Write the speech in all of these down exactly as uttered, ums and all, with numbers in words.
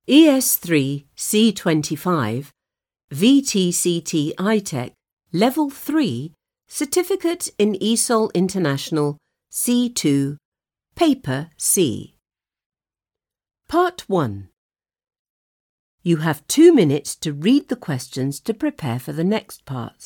E S three C twenty-five, V T C T iTech, Level three, Certificate in E S O L International, C two, Paper C. Part one. You have two minutes to read the questions to prepare for the next part.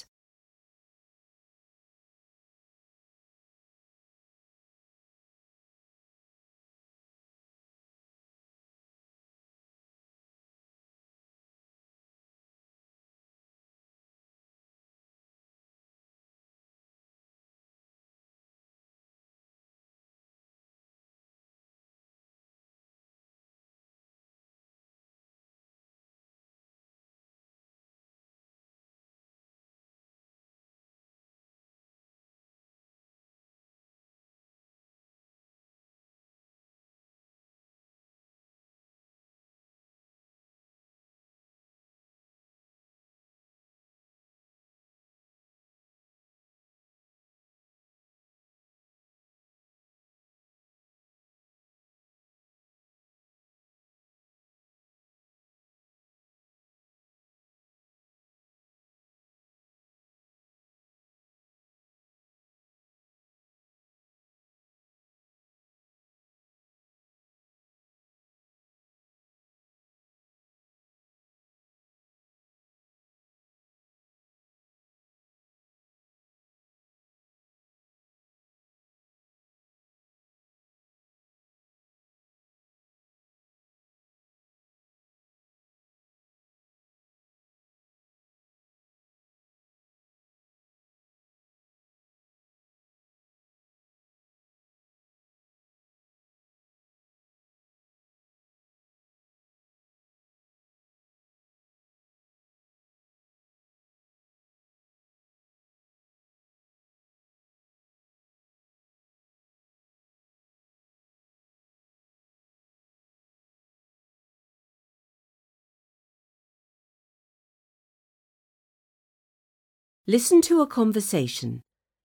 Listen to a conversation.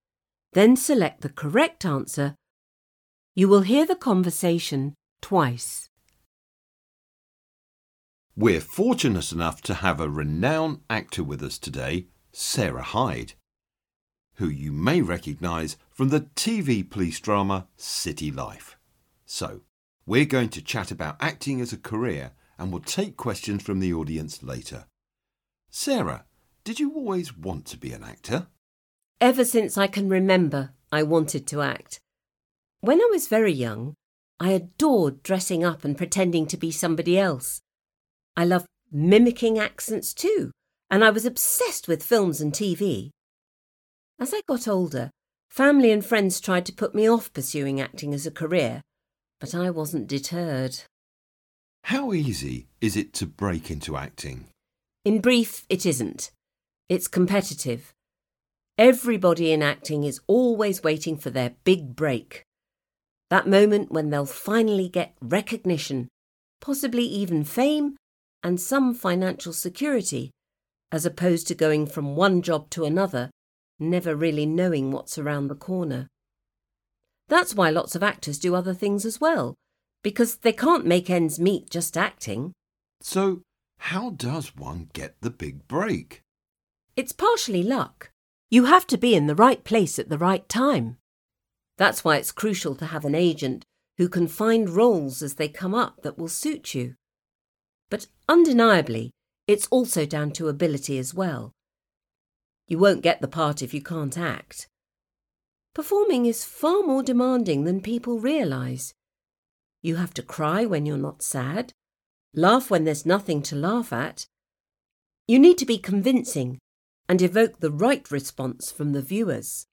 Then select the correct answer. You will hear the conversation twice. We're fortunate enough to have a renowned actor with us today, Sarah Hyde, who you may recognise from the T V police drama City Life. So, we're going to chat about acting as a career and we'll take questions from the audience later. Sarah, did you always want to be an actor? Ever since I can remember, I wanted to act. When I was very young, I adored dressing up and pretending to be somebody else. I loved mimicking accents too, and I was obsessed with films and T V. As I got older, family and friends tried to put me off pursuing acting as a career, but I wasn't deterred. How easy is it to break into acting? In brief, it isn't. It's competitive. Everybody in acting is always waiting for their big break. That moment when they'll finally get recognition, possibly even fame, and some financial security, as opposed to going from one job to another, never really knowing what's around the corner. That's why lots of actors do other things as well, because they can't make ends meet just acting. So, how does one get the big break? It's partially luck. You have to be in the right place at the right time. That's why it's crucial to have an agent who can find roles as they come up that will suit you. But undeniably, it's also down to ability as well. You won't get the part if you can't act. Performing is far more demanding than people realise. You have to cry when you're not sad, laugh when there's nothing to laugh at. You need to be convincing and evoke the right response from the viewers.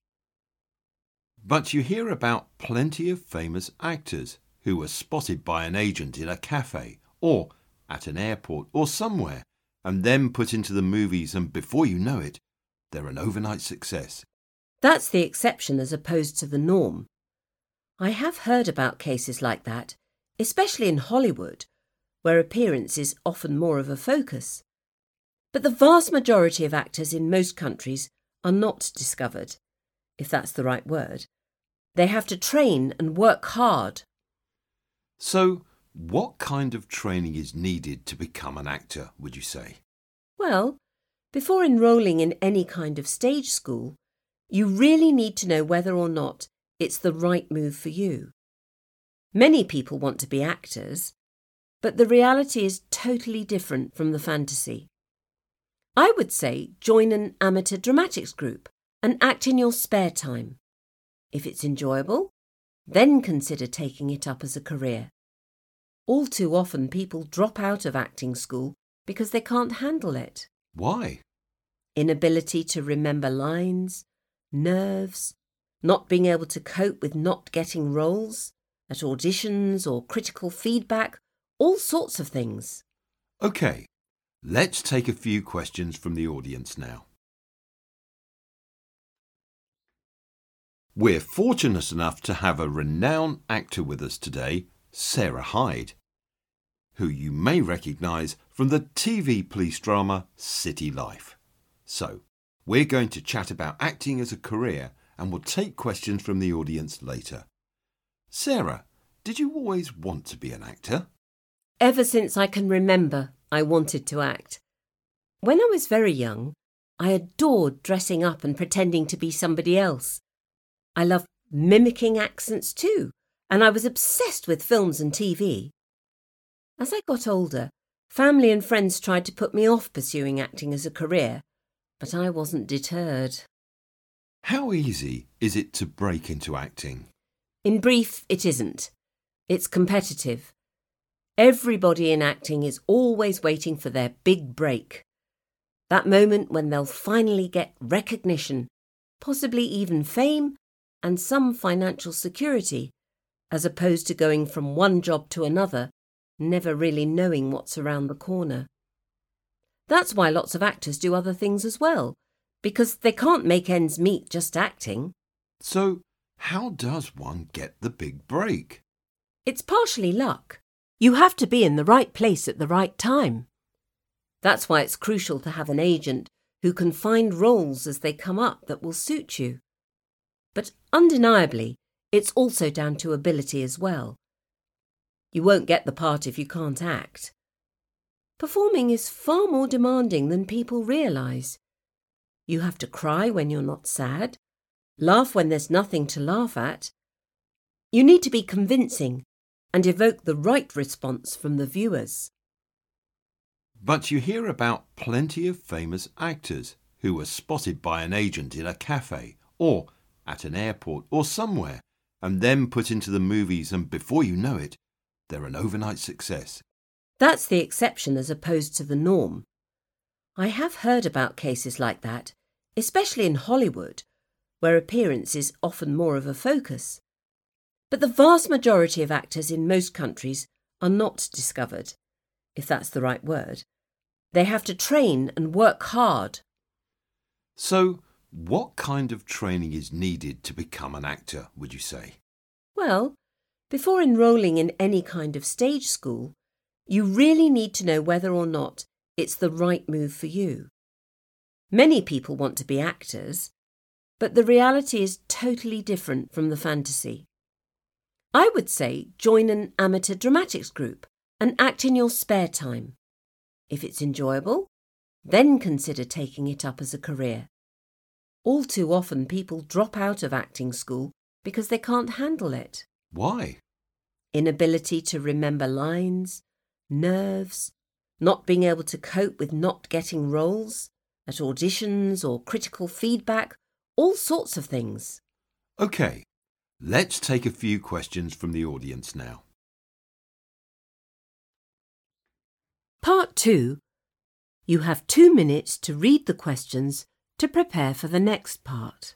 But you hear about plenty of famous actors who were spotted by an agent in a cafe or at an airport or somewhere and then put into the movies, and before you know it, they're an overnight success. That's the exception as opposed to the norm. I have heard about cases like that, especially in Hollywood, where appearance is often more of a focus. But the vast majority of actors in most countries are not discovered, if that's the right word. They have to train and work hard. So, what kind of training is needed to become an actor, would you say? Well, before enrolling in any kind of stage school, you really need to know whether or not it's the right move for you. Many people want to be actors, but the reality is totally different from the fantasy. I would say join an amateur dramatics group and act in your spare time. If it's enjoyable, then consider taking it up as a career. All too often people drop out of acting school because they can't handle it. Why? Inability to remember lines, nerves, not being able to cope with not getting roles, at auditions or critical feedback, all sorts of things. OK, let's take a few questions from the audience now. We're fortunate enough to have a renowned actor with us today, Sarah Hyde, who you may recognise from the T V police drama City Life. So, we're going to chat about acting as a career and we'll take questions from the audience later. Sarah, did you always want to be an actor? Ever since I can remember, I wanted to act. When I was very young, I adored dressing up and pretending to be somebody else. I loved mimicking accents too, and I was obsessed with films and T V. As I got older, family and friends tried to put me off pursuing acting as a career, but I wasn't deterred. How easy is it to break into acting? In brief, it isn't. It's competitive. Everybody in acting is always waiting for their big break. That moment when they'll finally get recognition, possibly even fame, and some financial security, as opposed to going from one job to another, never really knowing what's around the corner. That's why lots of actors do other things as well, because they can't make ends meet just acting. So, how does one get the big break? It's partially luck. You have to be in the right place at the right time. That's why it's crucial to have an agent who can find roles as they come up that will suit you. But undeniably, it's also down to ability as well. You won't get the part if you can't act. Performing is far more demanding than people realise. You have to cry when you're not sad, laugh when there's nothing to laugh at. You need to be convincing and evoke the right response from the viewers. But you hear about plenty of famous actors who were spotted by an agent in a cafe or at an airport or somewhere and then put into the movies, and before you know it, they're an overnight success. That's the exception as opposed to the norm. I have heard about cases like that, especially in Hollywood, where appearance is often more of a focus. But the vast majority of actors in most countries are not discovered, if that's the right word. They have to train and work hard. So, what kind of training is needed to become an actor, would you say? Well, before enrolling in any kind of stage school, you really need to know whether or not it's the right move for you. Many people want to be actors, but the reality is totally different from the fantasy. I would say join an amateur dramatics group and act in your spare time. If it's enjoyable, then consider taking it up as a career. All too often people drop out of acting school because they can't handle it. Why? Inability to remember lines, nerves, not being able to cope with not getting roles, at auditions or critical feedback, all sorts of things. OK, let's take a few questions from the audience now. Part two. You have two minutes to read the questions to prepare for the next part.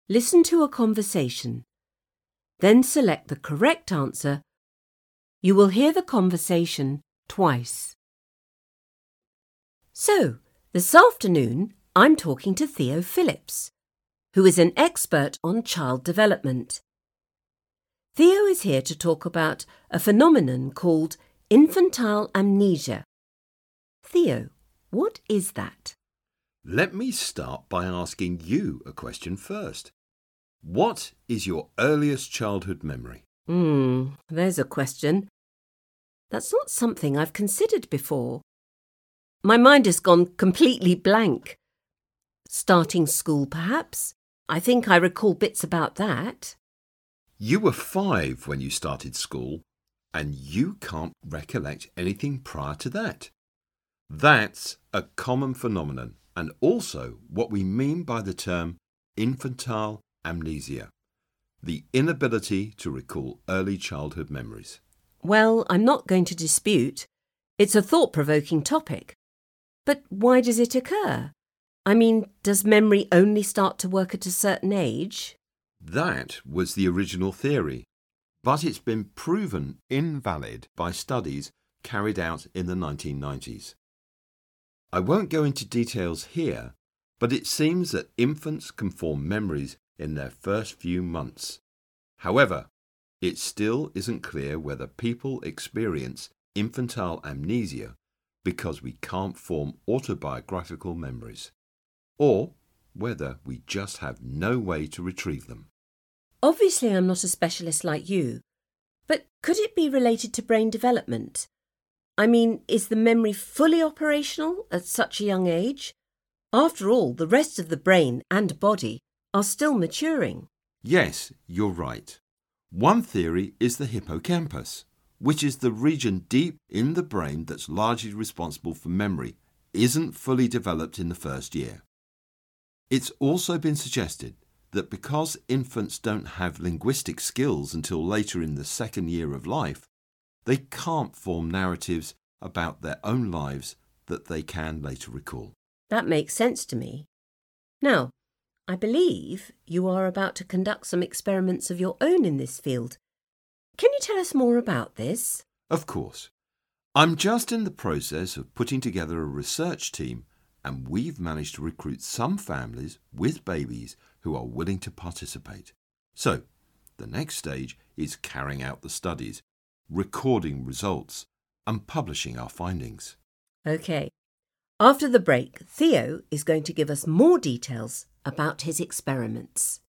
Listen to a conversation. Then select the correct answer. You will hear the conversation twice. So, this afternoon, I'm talking to Theo Phillips, who is an expert on child development. Theo is here to talk about a phenomenon called infantile amnesia. Theo, what is that? Let me start by asking you a question first. What is your earliest childhood memory? Hmm, there's a question. That's not something I've considered before. My mind has gone completely blank. Starting school, perhaps? I think I recall bits about that. You were five when you started school, and you can't recollect anything prior to that. That's a common phenomenon, and also what we mean by the term infantile amnesia, the inability to recall early childhood memories. Well, I'm not going to dispute. It's a thought-provoking topic. But why does it occur? I mean, does memory only start to work at a certain age? That was the original theory, but it's been proven invalid by studies carried out in the nineteen nineties. I won't go into details here, but it seems that infants can form memories in their first few months. However, it still isn't clear whether people experience infantile amnesia because we can't form autobiographical memories, or whether we just have no way to retrieve them. Obviously, I'm not a specialist like you, but could it be related to brain development? I mean, is the memory fully operational at such a young age? After all, the rest of the brain and body are still maturing. Yes, you're right. One theory is the hippocampus, which is the region deep in the brain that's largely responsible for memory, isn't fully developed in the first year. It's also been suggested that because infants don't have linguistic skills until later in the second year of life, they can't form narratives about their own lives that they can later recall. That makes sense to me. Now, I believe you are about to conduct some experiments of your own in this field. Can you tell us more about this? Of course. I'm just in the process of putting together a research team, and we've managed to recruit some families with babies who are willing to participate. So, the next stage is carrying out the studies, recording results, and publishing our findings. OK. After the break, Theo is going to give us more details about his experiments.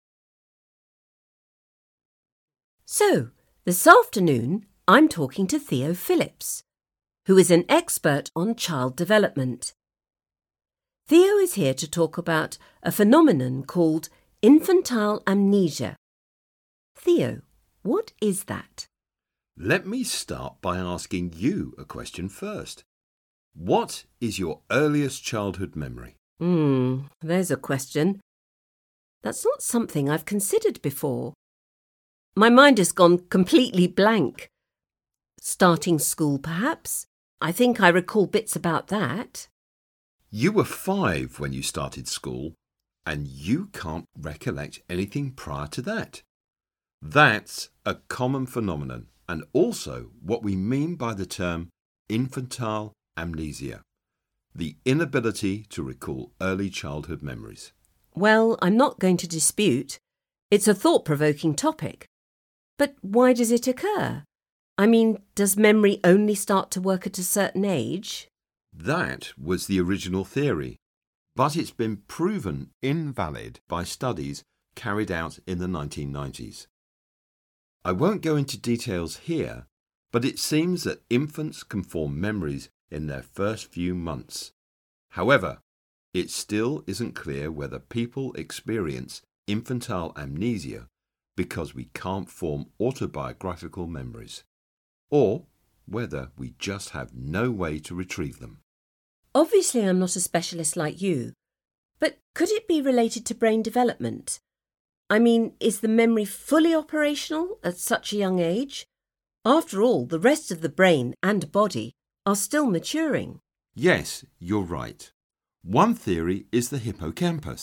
So, this afternoon, I'm talking to Theo Phillips, who is an expert on child development. Theo is here to talk about a phenomenon called infantile amnesia. Theo, what is that? Let me start by asking you a question first. What is your earliest childhood memory? Hmm, there's a question. That's not something I've considered before. My mind has gone completely blank. Starting school, perhaps? I think I recall bits about that. You were five when you started school, and you can't recollect anything prior to that. That's a common phenomenon, and also what we mean by the term infantile amnesia, the inability to recall early childhood memories. Well, I'm not going to dispute. It's a thought-provoking topic. But why does it occur? I mean, does memory only start to work at a certain age? That was the original theory, but it's been proven invalid by studies carried out in the nineteen nineties. I won't go into details here, but it seems that infants can form memories in their first few months. However, it still isn't clear whether people experience infantile amnesia because we can't form autobiographical memories, or whether we just have no way to retrieve them. Obviously, I'm not a specialist like you, but could it be related to brain development? I mean, is the memory fully operational at such a young age? After all, the rest of the brain and body are still maturing. Yes, you're right. One theory is the hippocampus,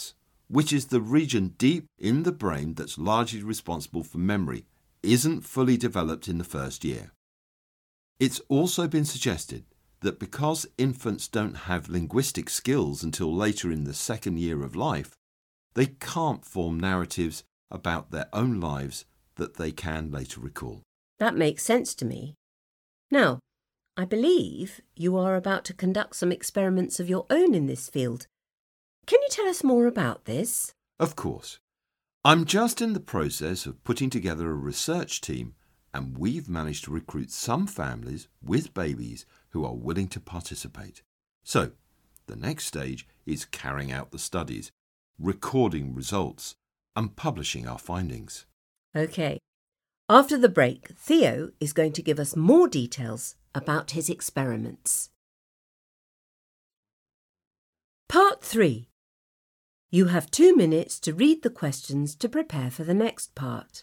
which is the region deep in the brain that's largely responsible for memory, isn't fully developed in the first year. It's also been suggested that because infants don't have linguistic skills until later in the second year of life, they can't form narratives about their own lives that they can later recall. That makes sense to me. Now, I believe you are about to conduct some experiments of your own in this field. Can you tell us more about this? Of course. I'm just in the process of putting together a research team, and we've managed to recruit some families with babies who are willing to participate. So, the next stage is carrying out the studies, recording results, and publishing our findings. OK. After the break, Theo is going to give us more details about his experiments. Part three. You have two minutes to read the questions to prepare for the next part.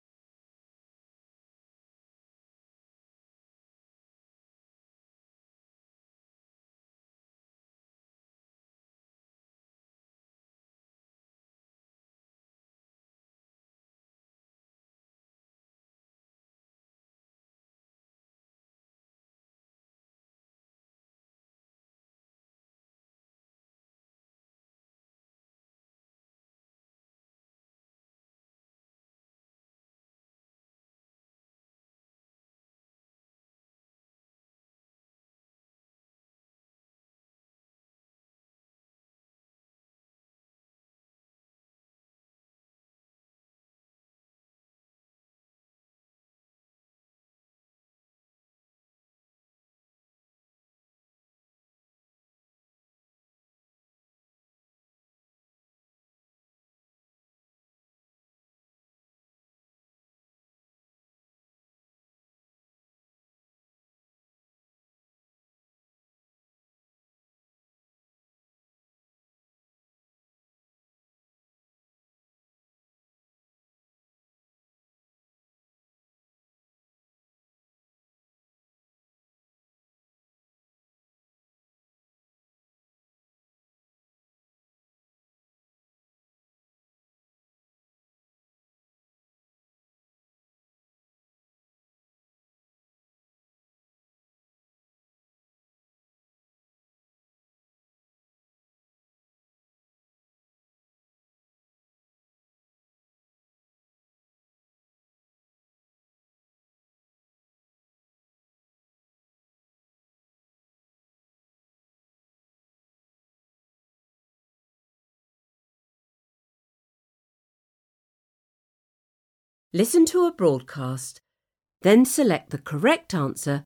Listen to a broadcast, then select the correct answer.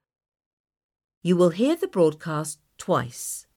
You will hear the broadcast twice.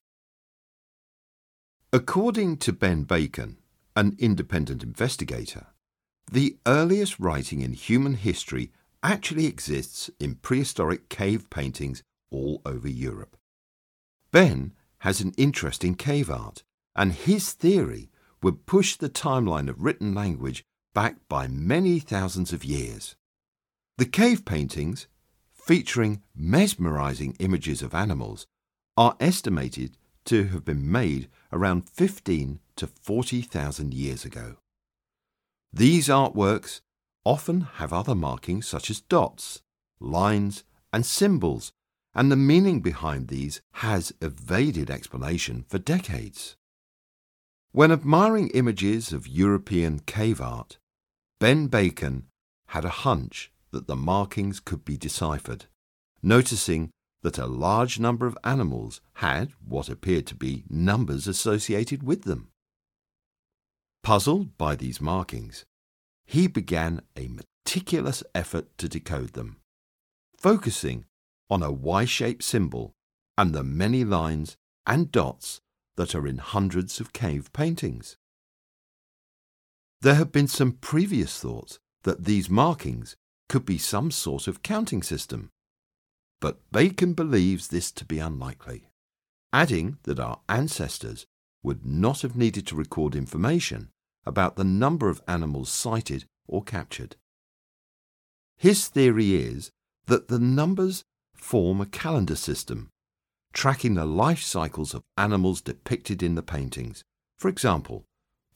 According to Ben Bacon, an independent investigator, the earliest writing in human history actually exists in prehistoric cave paintings all over Europe. Ben has an interest in cave art, and his theory would push the timeline of written language back by many thousands of years. The cave paintings, featuring mesmerizing images of animals, are estimated to have been made around fifteen to forty thousand years ago. These artworks often have other markings such as dots, lines, and symbols, and the meaning behind these has evaded explanation for decades. When admiring images of European cave art, Ben Bacon had a hunch that the markings could be deciphered, noticing that a large number of animals had what appeared to be numbers associated with them. Puzzled by these markings, he began a meticulous effort to decode them, focusing on a Y-shaped symbol and the many lines and dots that are in hundreds of cave paintings. There have been some previous thoughts that these markings could be some sort of counting system, but Bacon believes this to be unlikely, adding that our ancestors would not have needed to record information about the number of animals sighted or captured. His theory is that the numbers form a calendar system, tracking the life cycles of animals depicted in the paintings. For example,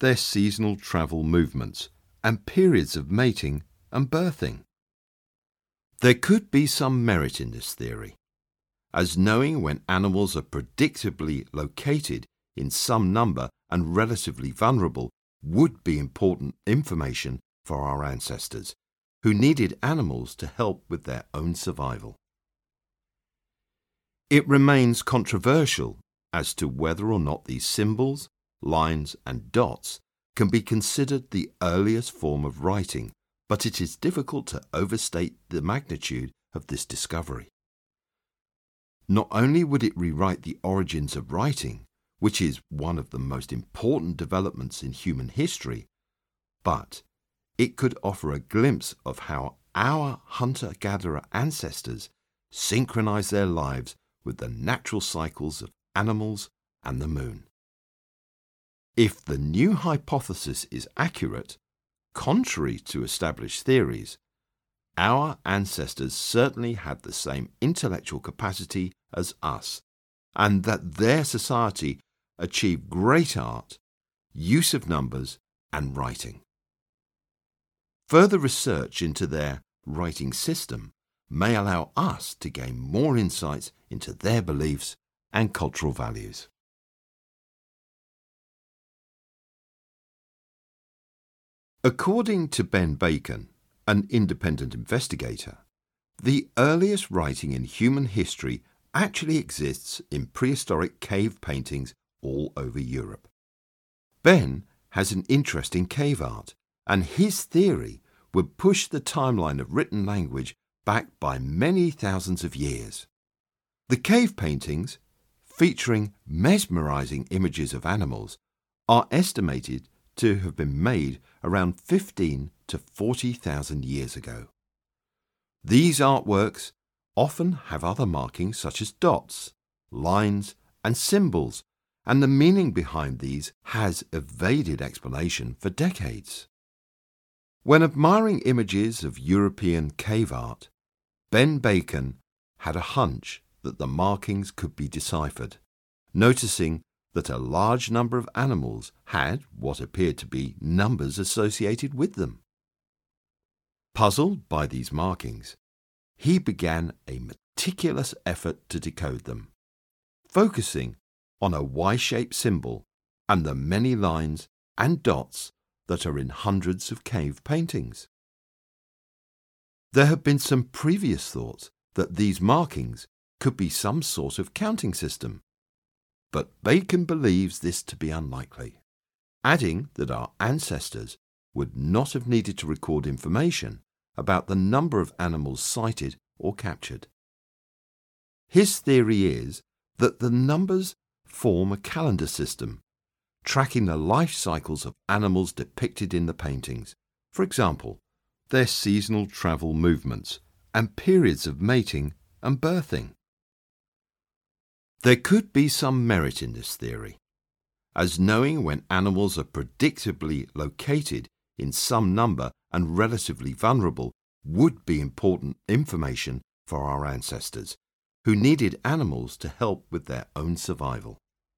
their seasonal travel movements and periods of mating and birthing. There could be some merit in this theory, as knowing when animals are predictably located in some number and relatively vulnerable would be important information for our ancestors, who needed animals to help with their own survival. It remains controversial as to whether or not these symbols, lines and dots can be considered the earliest form of writing, but it is difficult to overstate the magnitude of this discovery. Not only would it rewrite the origins of writing, which is one of the most important developments in human history, but it could offer a glimpse of how our hunter-gatherer ancestors synchronized their lives with the natural cycles of animals and the moon. If the new hypothesis is accurate, contrary to established theories, our ancestors certainly had the same intellectual capacity as us, and that their society achieved great art, use of numbers, and writing. Further research into their writing system may allow us to gain more insights into their beliefs and cultural values. According to Ben Bacon, an independent investigator, the earliest writing in human history actually exists in prehistoric cave paintings all over Europe. Ben has an interest in cave art, and his theory would push the timeline of written language back by many thousands of years. The cave paintings, featuring mesmerizing images of animals, are estimated to have been made around fifteen to forty thousand years ago. These artworks often have other markings such as dots, lines, and symbols, and the meaning behind these has evaded explanation for decades. When admiring images of European cave art, Ben Bacon had a hunch that the markings could be deciphered, noticing that a large number of animals had what appeared to be numbers associated with them. Puzzled by these markings, he began a meticulous effort to decode them, focusing on a Y-shaped symbol and the many lines and dots that are in hundreds of cave paintings. There have been some previous thoughts that these markings could be some sort of counting system, but Bacon believes this to be unlikely, adding that our ancestors would not have needed to record information about the number of animals sighted or captured. His theory is that the numbers form a calendar system, tracking the life cycles of animals depicted in the paintings, for example, their seasonal travel movements and periods of mating and birthing. There could be some merit in this theory, as knowing when animals are predictably located in some number and relatively vulnerable would be important information for our ancestors, who needed animals to help with their own survival.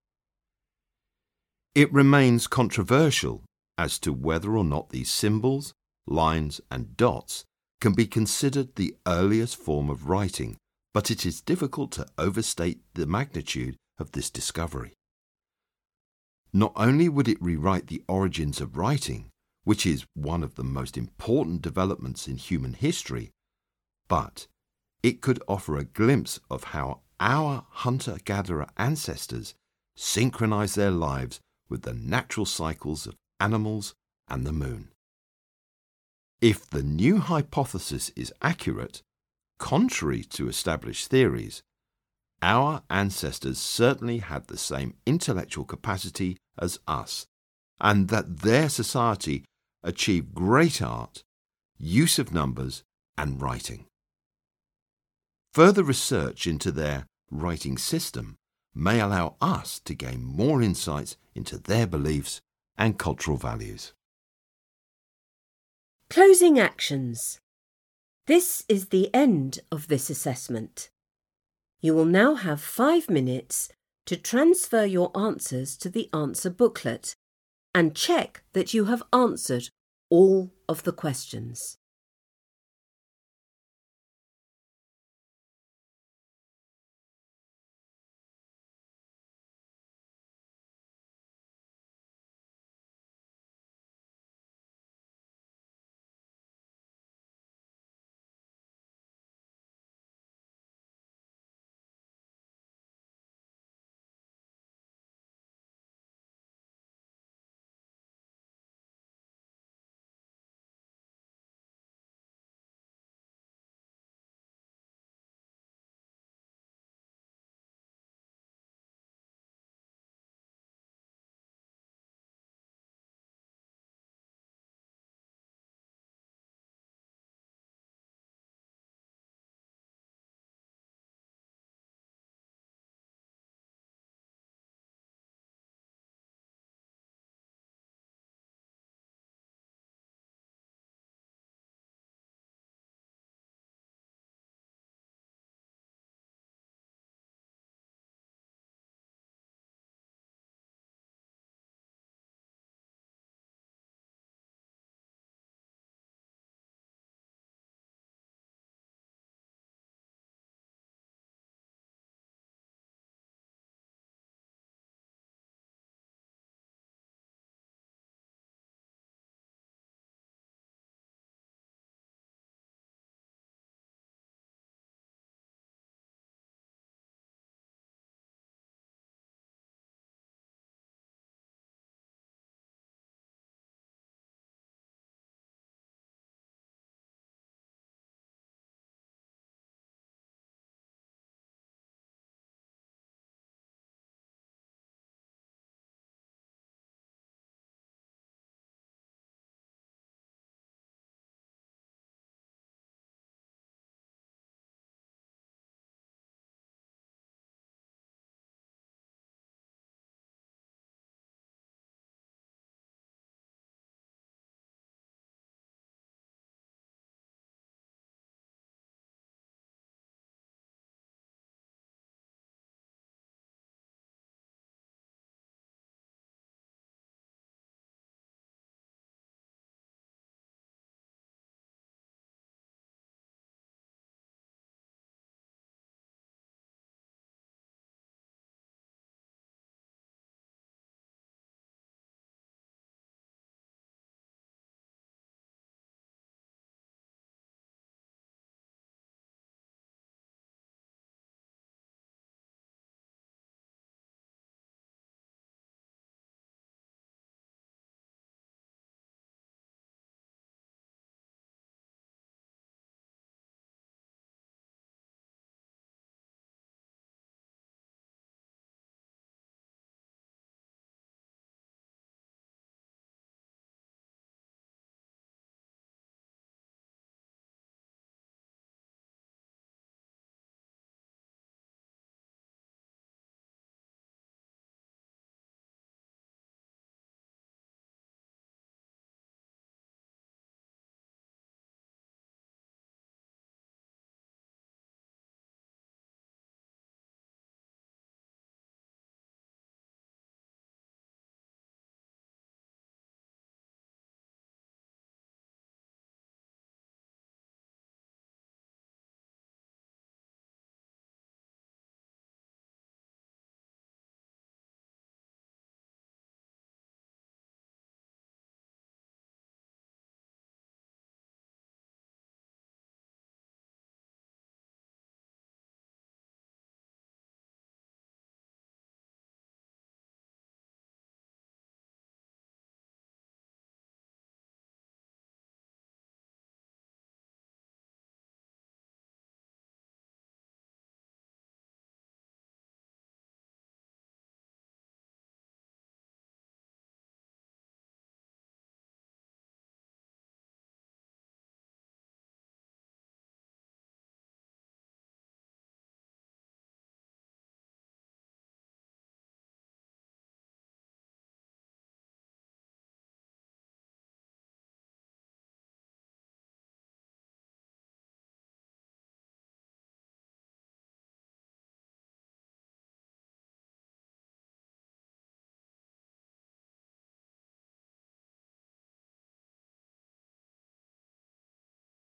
It remains controversial as to whether or not these symbols, lines, and dots can be considered the earliest form of writing, but it is difficult to overstate the magnitude of this discovery. Not only would it rewrite the origins of writing, which is one of the most important developments in human history, but it could offer a glimpse of how our hunter-gatherer ancestors synchronized their lives with the natural cycles of animals and the moon. If the new hypothesis is accurate, contrary to established theories, our ancestors certainly had the same intellectual capacity as us, and that their society achieved great art, use of numbers, and writing. Further research into their writing system may allow us to gain more insights into their beliefs and cultural values. Closing actions. This is the end of this assessment. You will now have five minutes to transfer your answers to the answer booklet and check that you have answered all of the questions.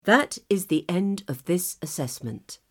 That is the end of this assessment.